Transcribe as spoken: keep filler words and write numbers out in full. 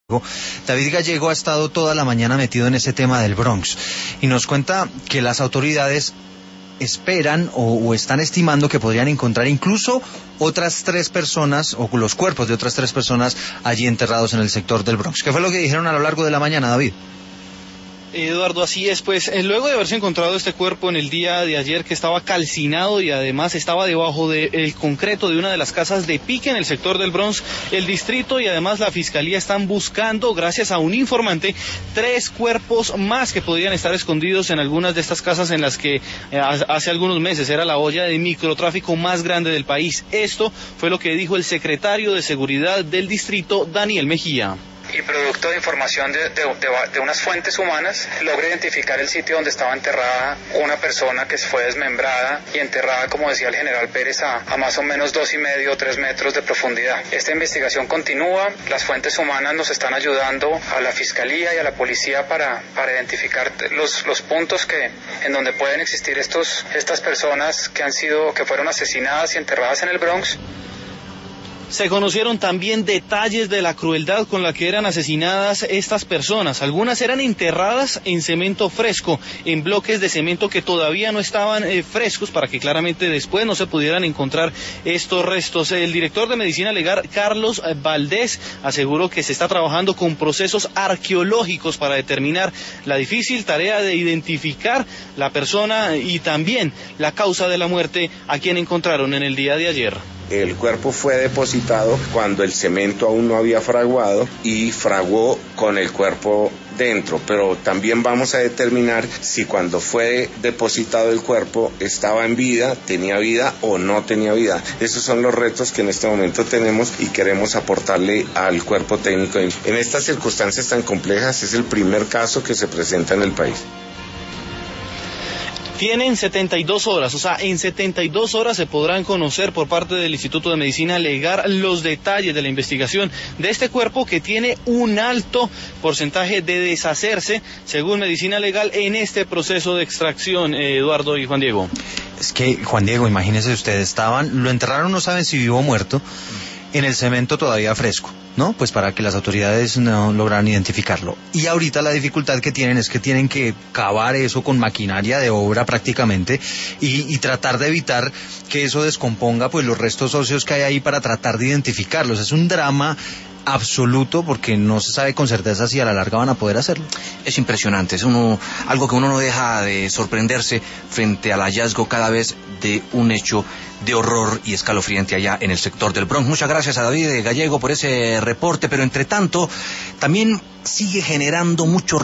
David Gallego ha estado toda la mañana metido en ese tema del Bronx y nos cuenta que las autoridades esperan o, o están estimando que podrían encontrar incluso otras tres personas o los cuerpos de otras tres personas allí enterrados en el sector del Bronx. ¿Qué fue lo que dijeron a lo largo de la mañana, David? Eduardo, así es, pues eh, luego de haberse encontrado este cuerpo en el día de ayer que estaba calcinado y además estaba debajo del concreto de una de las casas de pique en el sector del Bronx, el distrito y además la fiscalía están buscando, gracias a un informante, tres cuerpos más que podrían estar escondidos en algunas de estas casas en las que eh, hace algunos meses era la olla de microtráfico más grande del país. Esto fue lo que dijo el secretario de Seguridad del distrito, Daniel Mejía. Y producto de información de, de, de, de unas fuentes humanas, logra identificar el sitio donde estaba enterrada una persona que fue desmembrada y enterrada, como decía el general Pérez, a, a más o menos dos y medio o tres metros de profundidad. Esta investigación continúa, las fuentes humanas nos están ayudando a la fiscalía y a la policía para, para identificar los, los puntos que, en donde pueden existir estos, estas personas que han sido, que fueron asesinadas y enterradas en el Bronx. Se conocieron también detalles de la crueldad con la que eran asesinadas estas personas. Algunas eran enterradas en cemento fresco, en bloques de cemento que todavía no estaban eh, frescos para que claramente después no se pudieran encontrar estos restos. El director de Medicina Legal, Carlos Valdés, aseguró que se está trabajando con procesos arqueológicos para determinar la difícil tarea de identificar la persona y también la causa de la muerte a quien encontraron en el día de ayer. El cuerpo fue depositado cuando el cemento aún no había fraguado y fraguó con el cuerpo dentro, pero también vamos a determinar si cuando fue depositado el cuerpo estaba en vida, tenía vida o no tenía vida. Esos son los retos que en este momento tenemos y queremos aportarle al cuerpo técnico. En estas circunstancias tan complejas es el primer caso que se presenta en el país. Tienen setenta y dos horas, o sea, en setenta y dos horas se podrán conocer por parte del Instituto de Medicina Legal los detalles de la investigación de este cuerpo que tiene un alto porcentaje de deshacerse, según Medicina Legal, en este proceso de extracción, eh, Eduardo y Juan Diego. Es que, Juan Diego, imagínense ustedes, estaban, lo enterraron, no saben si vivo o muerto, en el cemento todavía fresco, ¿no? Pues para que las autoridades no lograran identificarlo. Y ahorita la dificultad que tienen es que tienen que cavar eso con maquinaria de obra prácticamente y, y tratar de evitar que eso descomponga pues los restos óseos que hay ahí para tratar de identificarlos. Es un drama absoluto porque no se sabe con certeza si a la larga van a poder hacerlo. Es impresionante, es uno, algo que uno no deja de sorprenderse frente al hallazgo cada vez de un hecho de horror y escalofriante allá en el sector del Bronx. Muchas gracias a David Gallego por ese reporte, pero entre tanto también sigue generando mucho